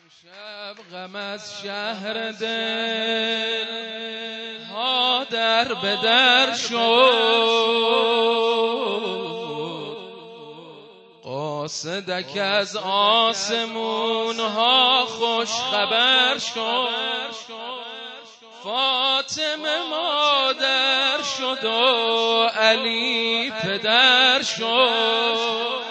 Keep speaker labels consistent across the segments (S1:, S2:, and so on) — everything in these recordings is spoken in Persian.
S1: امشب غم از شهر دل ها در به در شد، قاصدک از آسمون ها خوش خبر شد. فاطمه مادر شد و علی پدر شد.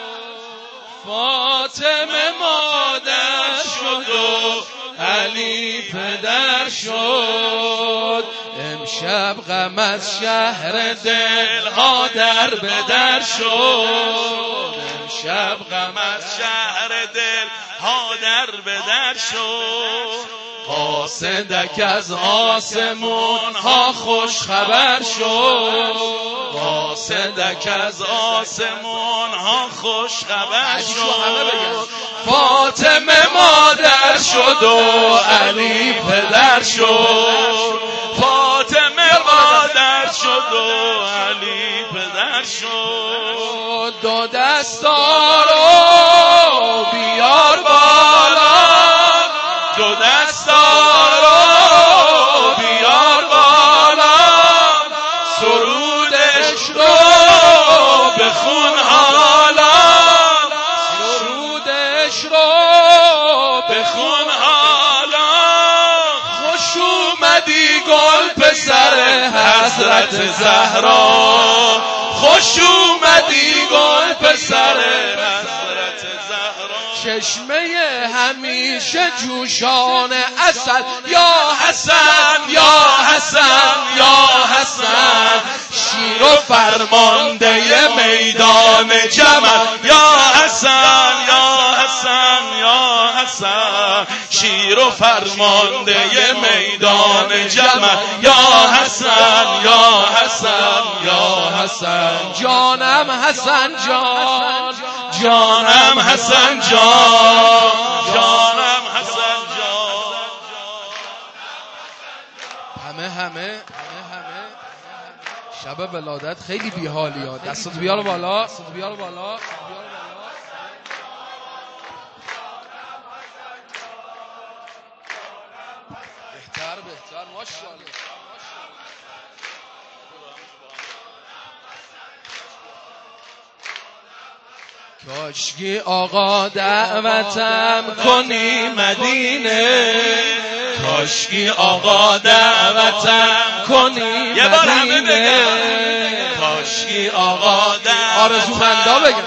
S1: فاطمه مادر شد و علی پدر شد. امشب غم از شهر دل ها در به در شد.
S2: امشب غم از شهر دل ها در به در شد.
S1: قاصدک از آسمون ها خوش خبر شد.
S2: قاصدک از آسمون ها خوش خبر شد.
S1: فاطمه مادر شد و علی پدر شد.
S2: فاطمه مادر شد و علی پدر شد.
S1: دو دستارو بیار بالا،
S2: دو دستارو بیار بالا، سرودش رو بخون حالا،
S1: سرودش رو
S2: بخون حالا.
S1: خوش اومدی گل پسر حضرت زهرا، خوش اومدی گل پسر
S2: حضرت زهرا.
S1: چشمه همیشه جوشان عسل، یا حسن یا حسن یا حسن،
S2: شیر و فرمانده میدان جمل، یا حسن یا حسن یا حسن، شیر و فرمانده میدان جمل، یا حسن یا حسن یا حسن.
S1: جانم حسن جان،
S2: جانم حسن جان، جانم حسن جان.
S1: همه شب ولادت خیلی بیحالی ها. دستت بیار بالا، بیار بالا. بهتر ماشاءالله. کاشکی آقا دعوتم کنی مدینه،
S2: کاشکی آقا دعوتم
S1: کنی
S2: یه بار همه
S1: مدینه.
S2: بگم کاشکی آقا دعوتم.
S1: آرزومندا بگم.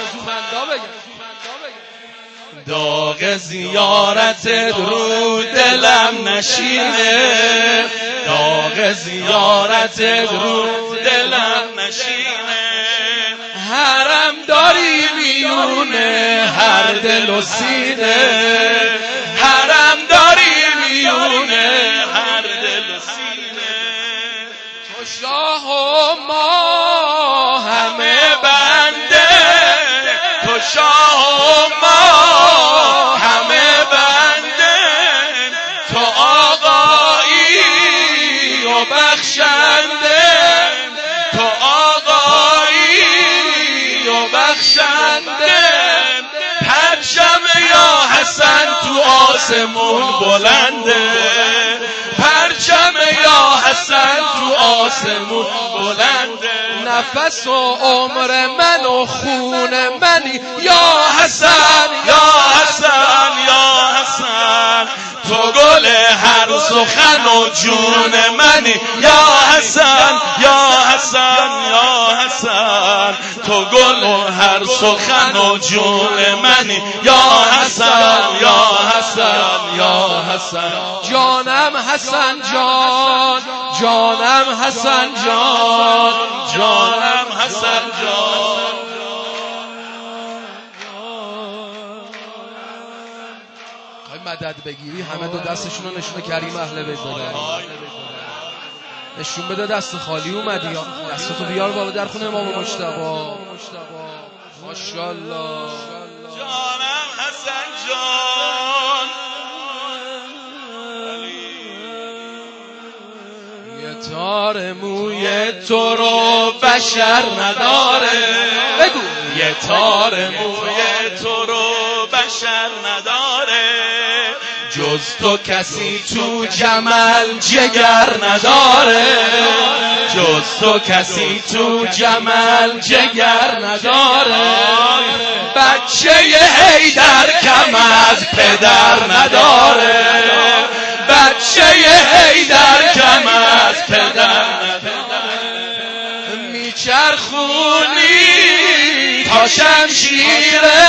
S2: داغ زیارت رو دلم نشینه، داغ زیارت رو دلم نشینه.
S1: حرم داری میونه هر دل و سینه،
S2: حرم داری میونه هر دل و سینه.
S1: تو شاه و ما همه
S2: بنده، تو شاه و ما همه بنده، تو آقایی و بخشنده، تو آقایی و بخشنده. پرچم یا حسن تو آسمون بلنده، پرچم یا حسن تو آسمون بلنده.
S1: نفس و عمر من و خون منی، یا حسن
S2: یا حسن یا حسن، تو گل هر سخن و جون منی، یا حسن یا حسن یا حسن، تو گل هر سخن و جون منی، یا حسن یا حسن یا حسن.
S1: جانم حسن جان، جانم حسن جان،
S2: جانم حسن جان.
S1: مدد بگیری همه دو دستشون رو نشون کریم اهل بیت بدن. نشون بده دست خالی اومدی، دستتو بیار بالا در خونه امام مجتبی. ماشاءالله.
S2: جانم حسن جان.
S1: یه تار موی تو رو بشر نداره، بگو
S2: یه تار موی تو رو بشر نداره، جز تو کسی تو جمل جگر نداره، جز تو کسی تو جمل جگر نداره. بچه حیدر کم از پدر نداره، بچه حیدر کم از پدر نداره. میچرخونی تا شمشیره،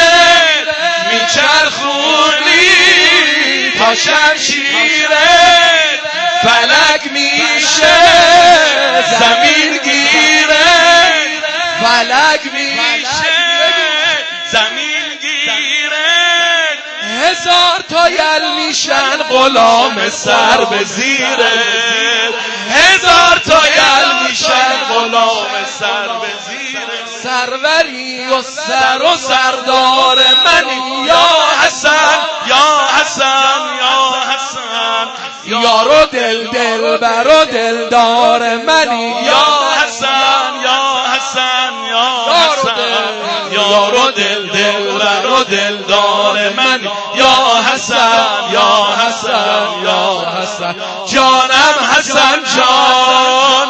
S2: میچرخونی تا شمشیره، فلک میشه زمین گیره، فلک میشه زمین گیره. هزار تا یل میشن غلام سر به زیره، هزار تا یل میشن غلام سر به زیره. سروری و سر و سردار منی یا حسن، یا حسن، یا حسن. یارو دل دل بر و دلدار منی یا حسن، یا حسن، یا حسن. یارو دل دل بر و دلدار منی یا حسن، یا حسن، یا حسن. جانم حسن جان،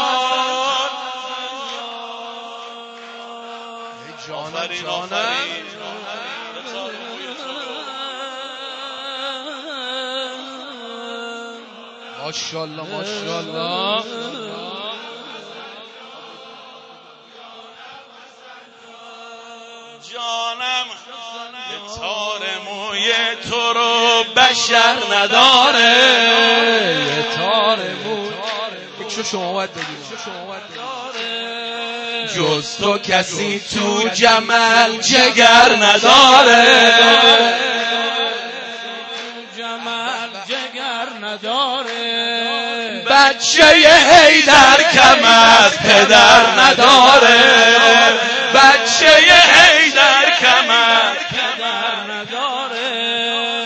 S1: ماشاءالله ماشاءالله.
S2: جانم یه تار موی تو رو بشر نداره،
S1: یه تار موی یکشو شما باید بگید.
S2: جز تو کسی تو جمل جگر نداره،
S1: جمل جگر نداره.
S2: بچه حیدر کم از پدر نداره، بچه حیدر کم از پدر نداره.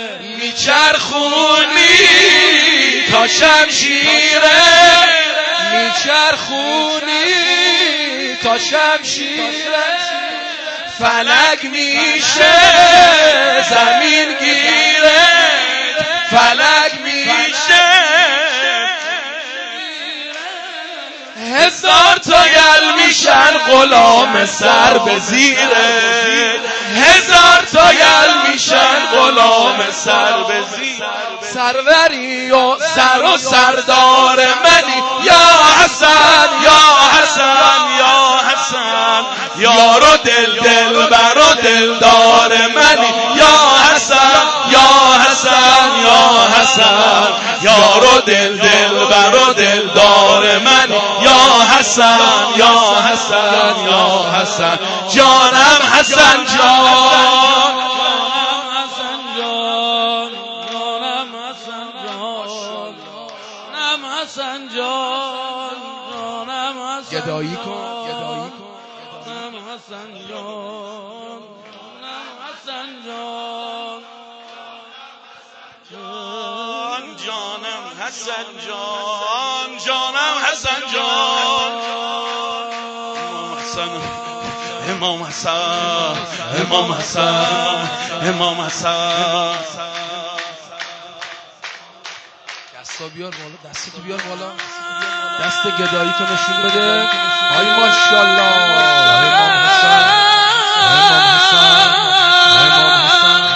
S2: میچرخونی تا شمشیره،
S1: میچرخونی تا شمشیره،
S2: فلک میشه زمین گیره، فلک میشه. هزار تا یل میشن غلام سر به زیره، هزار تا یل میشن غلام سر به زیره. سروری و سر و سردار منی یا حسن، یا حسن، یا حسن. یارو دل دل بر و دلدار منی یا حسن، یا حسن، یا حسن. یارو دل دل بر و دلدار منی یا حسن، یا حسن، یا حسن. جانم حسن جان، حسن جان، جانم حسن
S1: گدایی کن، گدایی کن.
S2: جانم حسن جان، جانم حسن جان، جانم حسن جان، جانم حسن جان. امام حسن، امام حسن، امام حسن.
S1: دستا بیار بالا، دستتو بیار بالا، دست گدایی تو نشون بده. آی ماشاءالله. امام حسن، امام حسن، امام حسن.